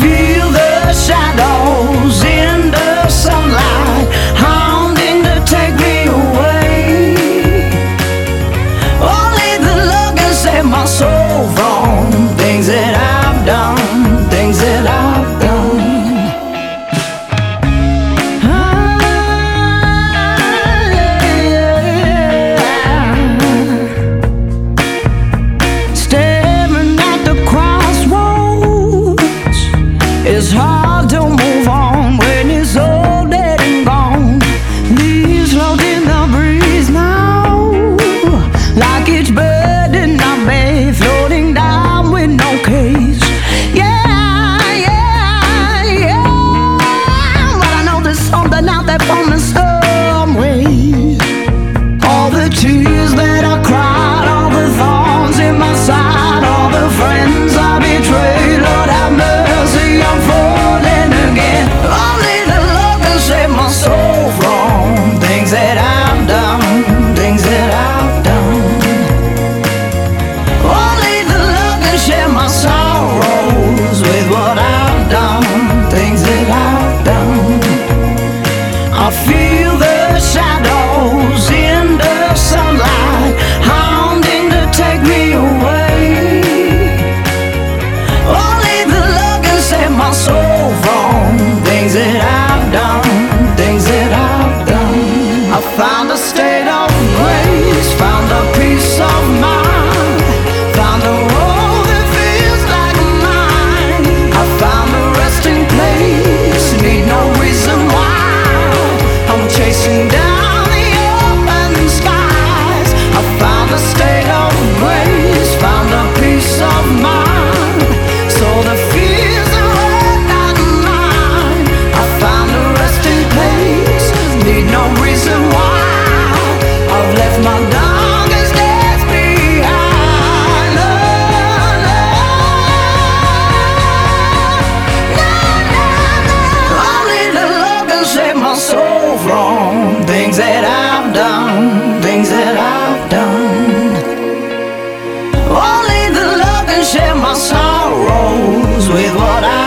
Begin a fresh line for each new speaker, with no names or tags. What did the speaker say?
feel the shadows in the sunlight, hounding to take me away. Only the look can set my soul from things that I've done, things that I've done. It's hard to move on when it's all dead and gone. Leaves floating in the breeze now, like each bird in a bay, floating down with no case. Yeah, yeah, yeah. But I know there's something out there from the storm waves. All the tears that I cried, all the thorns in my side, all the friends I betrayed. Lord have mercy, I'm falling again. Only the Lord can save my soul from things that I've done, things that I've done. Only the Lord can share my sorrows with what I've done, things that I've done. I feel the shadows in the sunlight, hounding to take me away. Only the Lord can save my soul from things that I've done, things that I've done. I found a state of grace, found a peace of mind, found a world that feels like mine. I found a resting place, need no reason why I'm chasing down the open skies. I found a state of grace, found a peace of mind, so the fears that were not mine. I found a resting place, need no reason why I've left my darkest days behind. No, no, no, no, no. Only the Lord can save my soul from things that I've done, things that I've done. Only the Lord can share my sorrows with what I